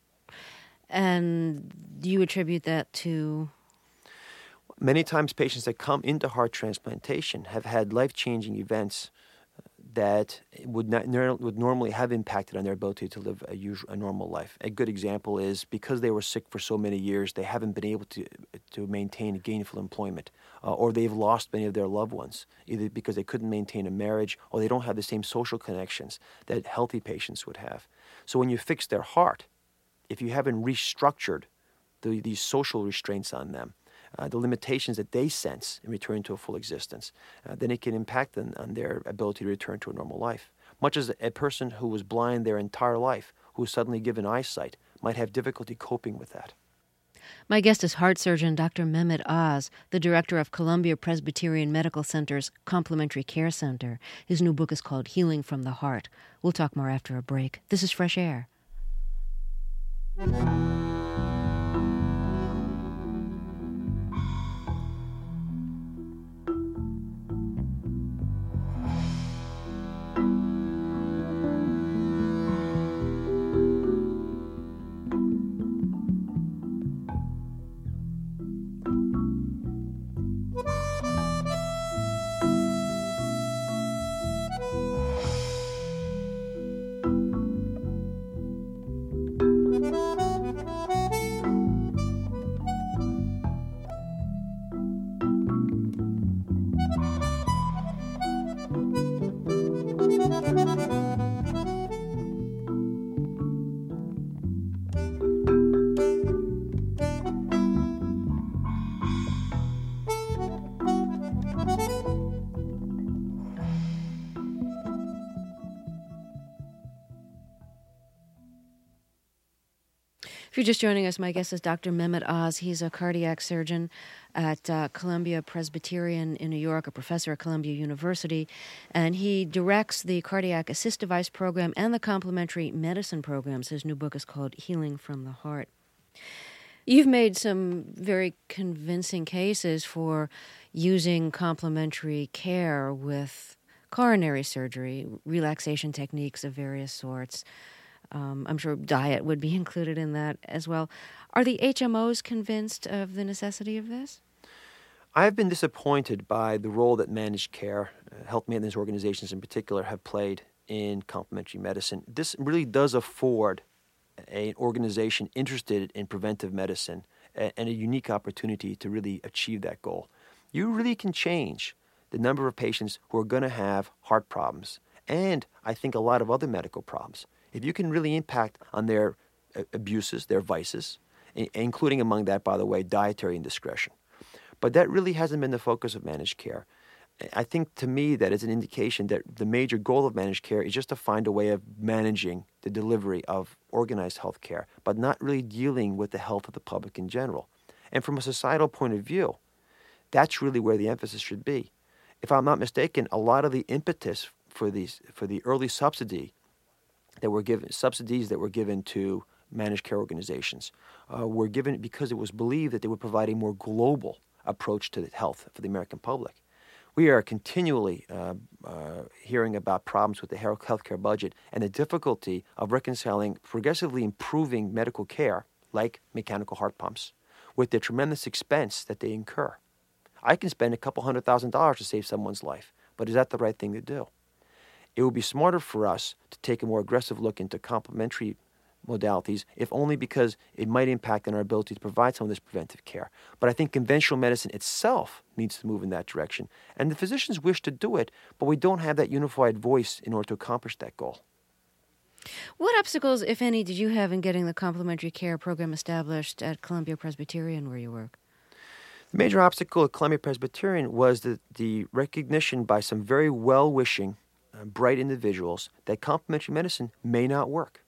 And do you attribute that to? Many times patients that come into heart transplantation have had life-changing events that would normally have impacted on their ability to live a normal life. A good example is because they were sick for so many years, they haven't been able to maintain gainful employment, or they've lost many of their loved ones, either because they couldn't maintain a marriage or they don't have the same social connections that healthy patients would have. So when you fix their heart, if you haven't restructured these social restraints on them, the limitations that they sense in returning to a full existence, then it can impact on their ability to return to a normal life. Much as a person who was blind their entire life, who is suddenly given eyesight, might have difficulty coping with that. My guest is heart surgeon Dr. Mehmet Oz, the director of Columbia Presbyterian Medical Center's Complementary Care Center. His new book is called Healing from the Heart. We'll talk more after a break. This is Fresh Air. If you're just joining us, my guest is Dr. Mehmet Oz. He's a cardiac surgeon at Columbia Presbyterian in New York, a professor at Columbia University, and he directs the Cardiac Assist Device Program and the Complementary Medicine Programs. His new book is called Healing from the Heart. You've made some very convincing cases for using complementary care with coronary surgery, relaxation techniques of various sorts. I'm sure diet would be included in that as well. Are the HMOs convinced of the necessity of this? I've been disappointed by the role that managed care, health maintenance organizations in particular, have played in complementary medicine. This really does afford an organization interested in preventive medicine and a unique opportunity to really achieve that goal. You really can change the number of patients who are going to have heart problems and I think a lot of other medical problems. If you can really impact on their abuses, their vices, including among that, by the way, dietary indiscretion. But that really hasn't been the focus of managed care. I think, to me, that is an indication that the major goal of managed care is just to find a way of managing the delivery of organized health care, but not really dealing with the health of the public in general. And from a societal point of view, that's really where the emphasis should be. If I'm not mistaken, a lot of the impetus for the early subsidies that were given to managed care organizations were given because it was believed that they would provide a more global approach to health for the American public. We are continually hearing about problems with the healthcare budget and the difficulty of reconciling progressively improving medical care, like mechanical heart pumps, with the tremendous expense that they incur. I can spend a couple $100,000 to save someone's life, but is that the right thing to do? It would be smarter for us to take a more aggressive look into complementary modalities, if only because it might impact on our ability to provide some of this preventive care. But I think conventional medicine itself needs to move in that direction. And the physicians wish to do it, but we don't have that unified voice in order to accomplish that goal. What obstacles, if any, did you have in getting the complementary care program established at Columbia Presbyterian where you work? The major obstacle at Columbia Presbyterian was the recognition by some very well-wishing, bright individuals that complementary medicine may not work.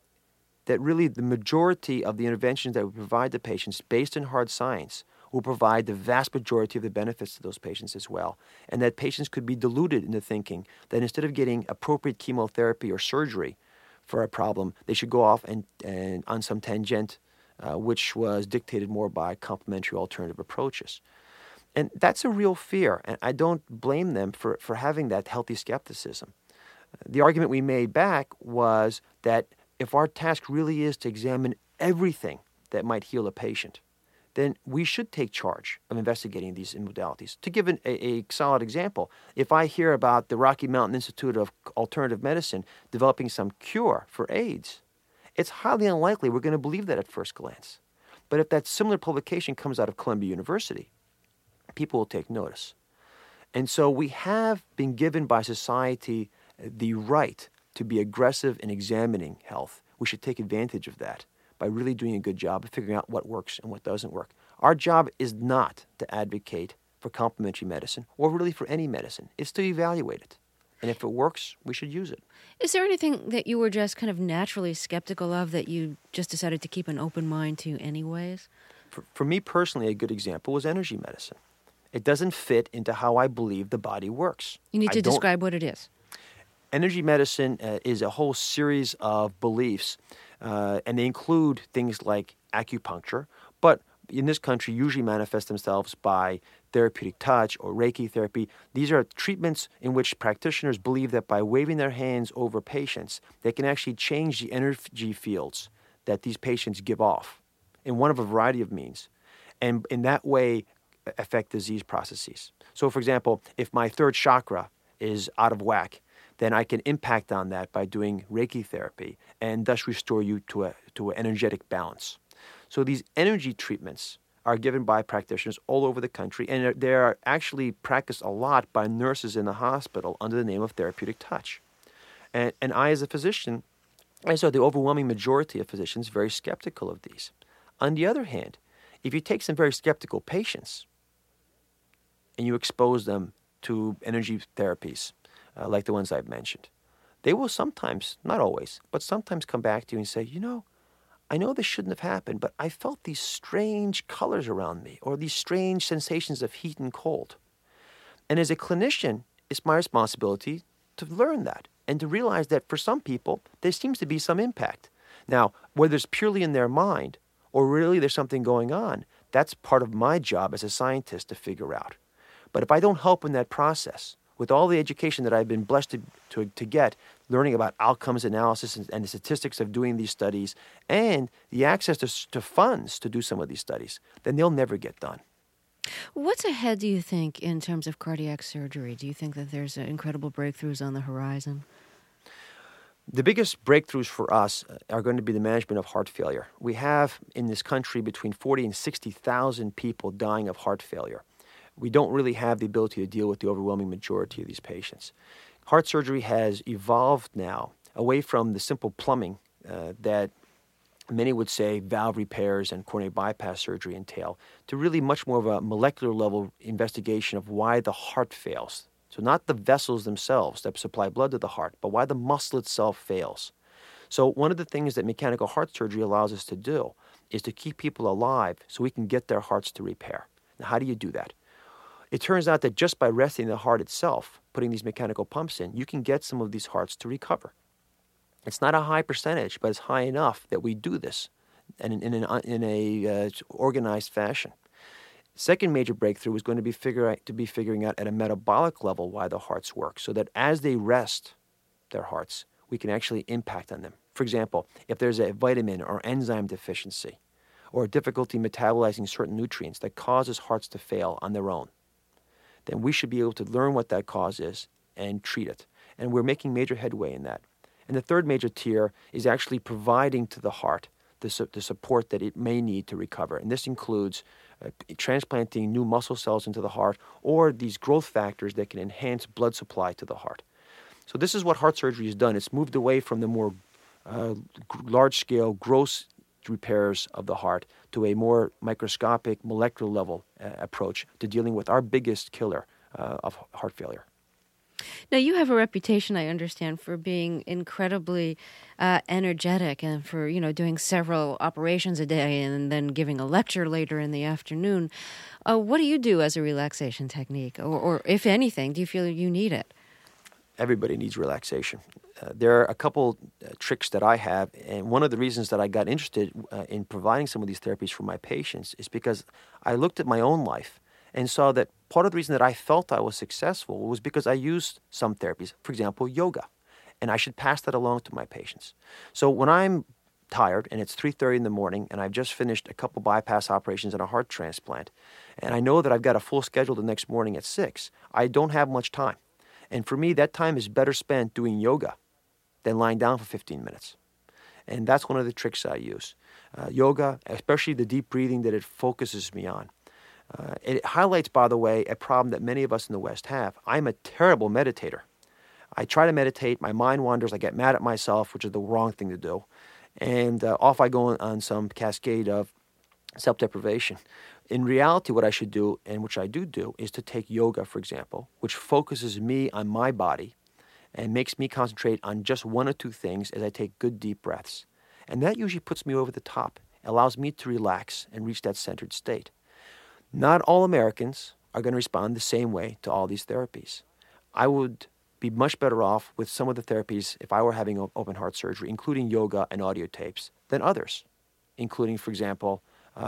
That really the majority of the interventions that we provide to patients based on hard science will provide the vast majority of the benefits to those patients as well. And that patients could be deluded into thinking that instead of getting appropriate chemotherapy or surgery for a problem, they should go off and on some tangent, which was dictated more by complementary alternative approaches. And that's a real fear, and I don't blame them for having that healthy skepticism. The argument we made back was that if our task really is to examine everything that might heal a patient, then we should take charge of investigating these modalities. To give a solid example, if I hear about the Rocky Mountain Institute of Alternative Medicine developing some cure for AIDS, it's highly unlikely we're going to believe that at first glance. But if that similar publication comes out of Columbia University, people will take notice. And so we have been given by society the right to be aggressive in examining health. We should take advantage of that by really doing a good job of figuring out what works and what doesn't work. Our job is not to advocate for complementary medicine or really for any medicine. It's to evaluate it. And if it works, we should use it. Is there anything that you were just kind of naturally skeptical of that you just decided to keep an open mind to anyways? For me personally, a good example was energy medicine. It doesn't fit into how I believe the body works. You need to describe what it is. Energy medicine is a whole series of beliefs, and they include things like acupuncture, but in this country usually manifest themselves by therapeutic touch or Reiki therapy. These are treatments in which practitioners believe that by waving their hands over patients, they can actually change the energy fields that these patients give off in one of a variety of means, and in that way affect disease processes. So, for example, if my third chakra is out of whack, then I can impact on that by doing Reiki therapy and thus restore you to an energetic balance. So these energy treatments are given by practitioners all over the country, and they are actually practiced a lot by nurses in the hospital under the name of therapeutic touch. And I, as a physician, I saw the overwhelming majority of physicians very skeptical of these. On the other hand, if you take some very skeptical patients and you expose them to energy therapies, like the ones I've mentioned, they will sometimes, not always, but sometimes come back to you and say, I know this shouldn't have happened, but I felt these strange colors around me or these strange sensations of heat and cold. And as a clinician, it's my responsibility to learn that and to realize that for some people, there seems to be some impact. Now, whether it's purely in their mind or really there's something going on, that's part of my job as a scientist to figure out. But if I don't help in that process, with all the education that I've been blessed to get, learning about outcomes analysis and the statistics of doing these studies, and the access to funds to do some of these studies, then they'll never get done. What's ahead, do you think, in terms of cardiac surgery? Do you think that there's incredible breakthroughs on the horizon? The biggest breakthroughs for us are going to be the management of heart failure. We have in this country between 40 and 60,000 people dying of heart failure. We don't really have the ability to deal with the overwhelming majority of these patients. Heart surgery has evolved now away from the simple plumbing that many would say valve repairs and coronary bypass surgery entail, to really much more of a molecular level investigation of why the heart fails. So not the vessels themselves that supply blood to the heart, but why the muscle itself fails. So one of the things that mechanical heart surgery allows us to do is to keep people alive so we can get their hearts to repair. Now, how do you do that? It turns out that just by resting the heart itself, putting these mechanical pumps in, you can get some of these hearts to recover. It's not a high percentage, but it's high enough that we do this in a organized fashion. Second major breakthrough is going to be figuring out at a metabolic level why the hearts work, so that as they rest their hearts, we can actually impact on them. For example, if there's a vitamin or enzyme deficiency or difficulty metabolizing certain nutrients that causes hearts to fail on their own, then we should be able to learn what that cause is and treat it. And we're making major headway in that. And the third major tier is actually providing to the heart the support that it may need to recover. And this includes transplanting new muscle cells into the heart or these growth factors that can enhance blood supply to the heart. So this is what heart surgery has done. It's moved away from the more large-scale, gross repairs of the heart to a more microscopic, molecular level approach to dealing with our biggest killer of heart failure. Now, you have a reputation, I understand, for being incredibly energetic and for, doing several operations a day and then giving a lecture later in the afternoon. What do you do as a relaxation technique? Or if anything, do you feel you need it? Everybody needs relaxation. There are a couple tricks that I have, and one of the reasons that I got interested in providing some of these therapies for my patients is because I looked at my own life and saw that part of the reason that I felt I was successful was because I used some therapies, for example, yoga, and I should pass that along to my patients. So when I'm tired and it's 3:30 in the morning and I've just finished a couple bypass operations and a heart transplant, and I know that I've got a full schedule the next morning at 6, I don't have much time. And for me, that time is better spent doing yoga than lying down for 15 minutes. And that's one of the tricks I use. Yoga, especially the deep breathing that it focuses me on. It highlights, by the way, a problem that many of us in the West have. I'm a terrible meditator. I try to meditate, my mind wanders, I get mad at myself, which is the wrong thing to do, and off I go on some cascade of self-deprivation. In reality, what I should do, and which I do, is to take yoga, for example, which focuses me on my body and makes me concentrate on just one or two things as I take good deep breaths. And that usually puts me over the top, allows me to relax and reach that centered state. Not all Americans are going to respond the same way to all these therapies. I would be much better off with some of the therapies if I were having open heart surgery, including yoga and audio tapes, than others, including, for example,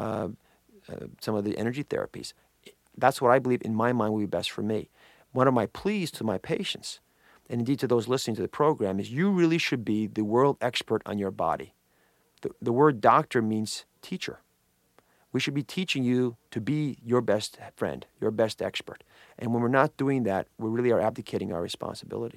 some of the energy therapies. That's what I believe in my mind would be best for me. One of my pleas to my patients, and indeed to those listening to the program, is you really should be the world expert on your body. The word doctor means teacher. We should be teaching you to be your best friend, your best expert. And when we're not doing that, we really are abdicating our responsibility.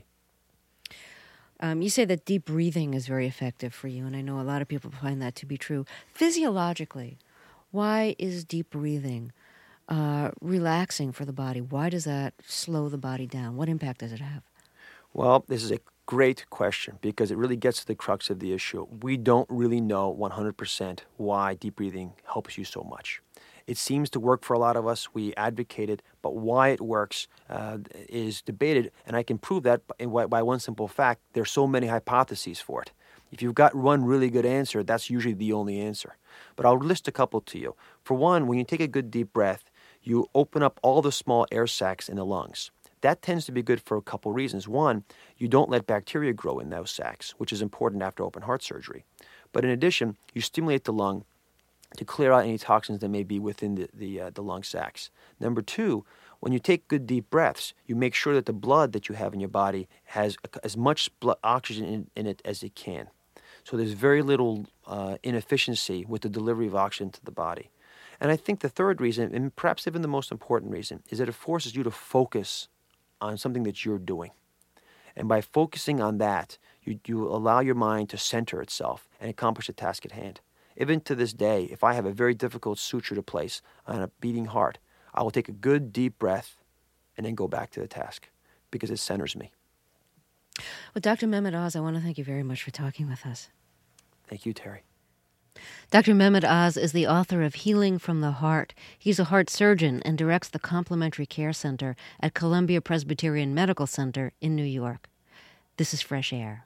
You say that deep breathing is very effective for you, and I know a lot of people find that to be true. Physiologically, why is deep breathing relaxing for the body? Why does that slow the body down? What impact does it have? Well, this is a great question because it really gets to the crux of the issue. We don't really know 100% why deep breathing helps you so much. It seems to work for a lot of us. We advocate it, but why it works is debated, and I can prove that by one simple fact. There's so many hypotheses for it. If you've got one really good answer, that's usually the only answer. But I'll list a couple to you. For one, when you take a good deep breath, you open up all the small air sacs in the lungs. That tends to be good for a couple reasons. One, you don't let bacteria grow in those sacs, which is important after open heart surgery. But in addition, you stimulate the lung to clear out any toxins that may be within the lung sacs. Number two, when you take good deep breaths, you make sure that the blood that you have in your body has as much oxygen in it as it can. So there's very little inefficiency with the delivery of oxygen to the body. And I think the third reason, and perhaps even the most important reason, is that it forces you to focus on something that you're doing. And by focusing on that, you allow your mind to center itself and accomplish the task at hand. Even to this day, if I have a very difficult suture to place on a beating heart, I will take a good deep breath and then go back to the task because it centers me. Well, Dr. Mehmet Oz, I want to thank you very much for talking with us. Thank you, Terry. Dr. Mehmet Oz is the author of Healing from the Heart. He's a heart surgeon and directs the Complementary Care Center at Columbia Presbyterian Medical Center in New York. This is Fresh Air.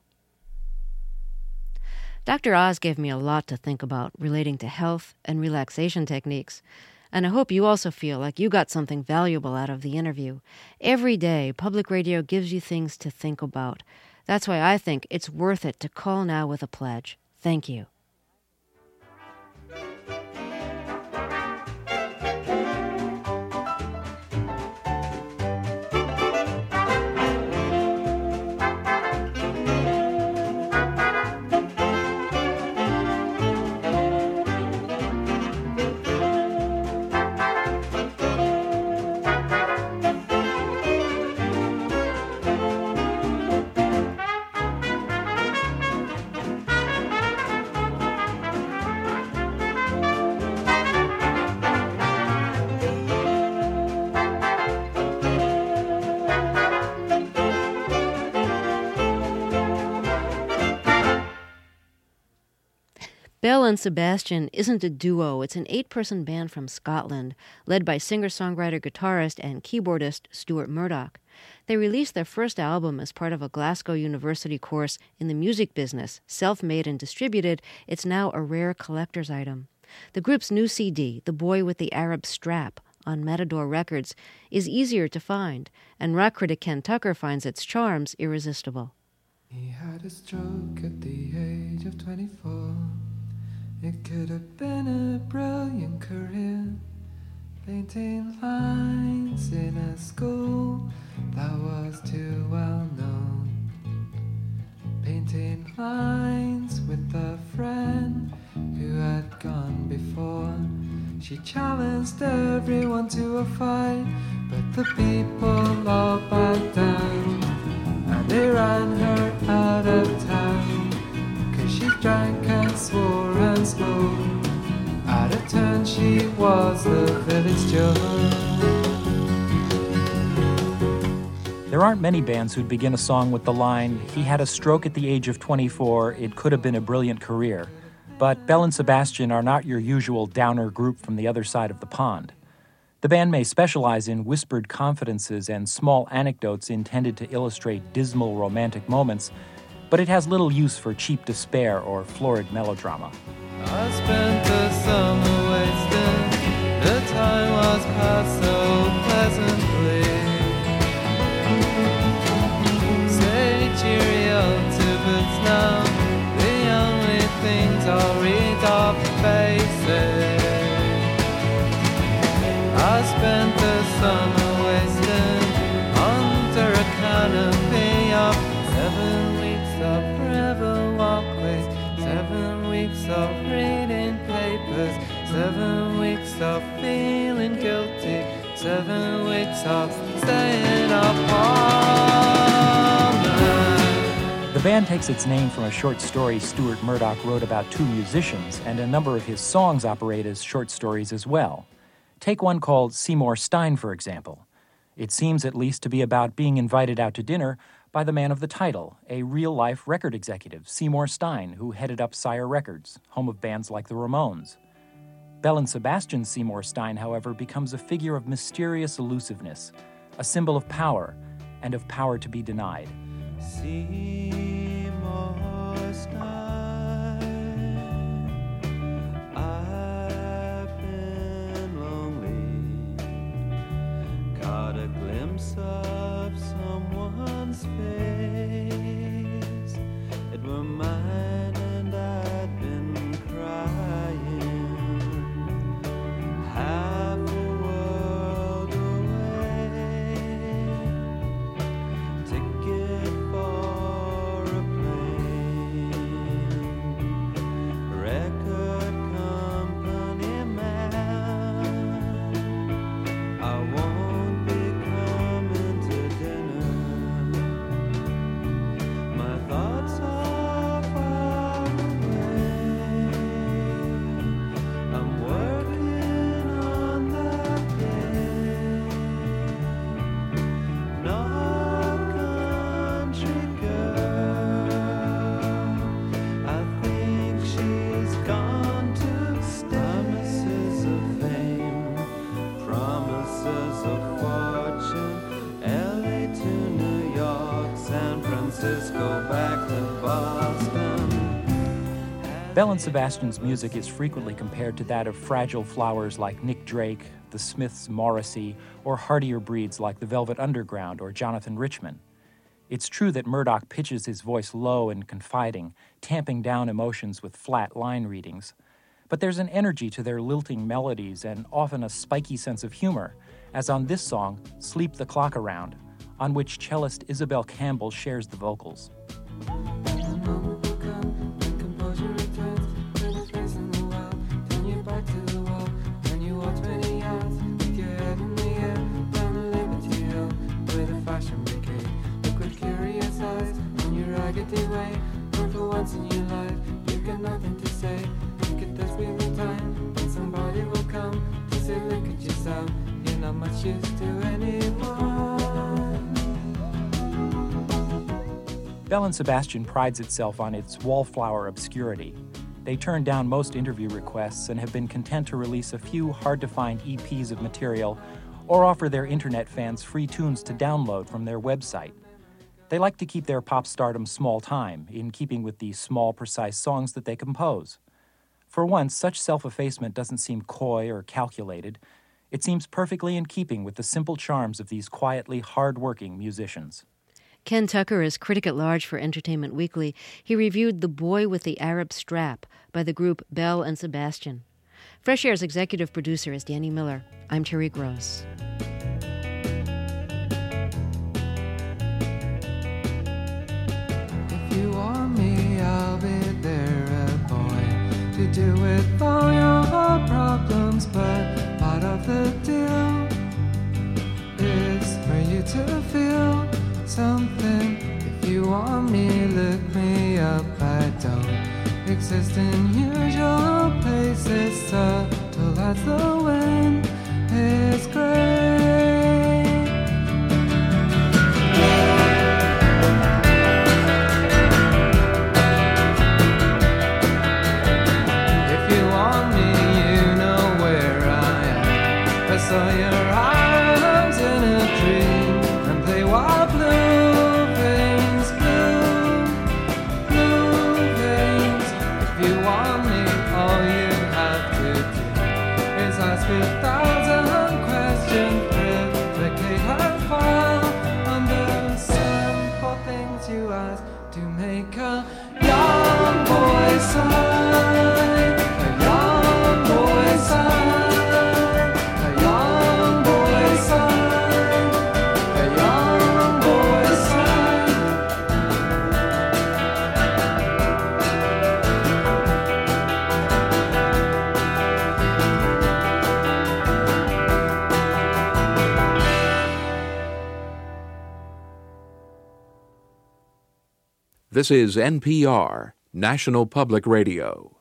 Dr. Oz gave me a lot to think about relating to health and relaxation techniques. And I hope you also feel like you got something valuable out of the interview. Every day, public radio gives you things to think about. That's why I think it's worth it to call now with a pledge. Thank you. Belle and Sebastian isn't a duo. It's an 8-person band from Scotland, led by singer-songwriter, guitarist, and keyboardist Stuart Murdoch. They released their first album as part of a Glasgow University course in the music business. Self-made and distributed, it's now a rare collector's item. The group's new CD, The Boy with the Arab Strap, on Matador Records, is easier to find, and rock critic Ken Tucker finds its charms irresistible. He had a stroke at the age of 24. It could have been a brilliant career, painting lines in a school that was too well known, painting lines with a friend who had gone before. She challenged everyone to a fight, but the people all backed down, and they ran her out of town. She drank and swore and spoke. Out of turn, she was the village joke. There aren't many bands who'd begin a song with the line, "He had a stroke at the age of 24, it could have been a brilliant career." But Belle and Sebastian are not your usual downer group from the other side of the pond. The band may specialize in whispered confidences and small anecdotes intended to illustrate dismal romantic moments, but it has little use for cheap despair or florid melodrama. I spent the summer wasting, the time was passed so pleasantly. Say cheerio to boots now, the only things I'll read are faces. I spent the summer wasting under a canopy of 7 weeks of forever walkways, 7 weeks of reading papers, 7 weeks of feeling guilty, 7 weeks of staying up all night. The band takes its name from a short story Stuart Murdoch wrote about two musicians, and a number of his songs operate as short stories as well. Take one called Seymour Stein, for example. It seems at least to be about being invited out to dinner by the man of the title, a real-life record executive, Seymour Stein, who headed up Sire Records, home of bands like the Ramones. Belle and Sebastian Seymour Stein, however, becomes a figure of mysterious elusiveness, a symbol of power, and of power to be denied. Seymour Stein, I've been lonely, caught a glimpse of someone's face, it were mine and I'd been crying, half a world away, ticket for a Belle and Sebastian's music is frequently compared to that of fragile flowers like Nick Drake, the Smiths' Morrissey, or hardier breeds like the Velvet Underground or Jonathan Richman. It's true that Murdoch pitches his voice low and confiding, tamping down emotions with flat line readings. But there's an energy to their lilting melodies and often a spiky sense of humor, as on this song, Sleep the Clock Around, on which cellist Isabel Campbell shares the vocals. For once in your life, you've got nothing to say. You get this with time, and somebody will come to say, look at yourself, you're not much use to anymore. Belle and Sebastian prides itself on its wallflower obscurity. They turn down most interview requests and have been content to release a few hard-to-find EPs of material or offer their internet fans free tunes to download from their website. They like to keep their pop stardom small-time, in keeping with the small, precise songs that they compose. For once, such self-effacement doesn't seem coy or calculated. It seems perfectly in keeping with the simple charms of these quietly hard-working musicians. Ken Tucker is critic at large for Entertainment Weekly. He reviewed The Boy with the Arab Strap by the group Belle and Sebastian. Fresh Air's executive producer is Danny Miller. I'm Terry Gross. I'll be there, a boy, to deal with all your problems, but part of the deal is for you to feel something. If you want me, look me up. I don't exist in usual places, subtle as the wind is great. Saw your arms in a dream and play wild blue veins, blue veins. If you want me, all you have to do is ask 1,000 questions, replicate her file on the simple things you ask to make a young boy sigh, a young boy sigh. This is NPR, National Public Radio.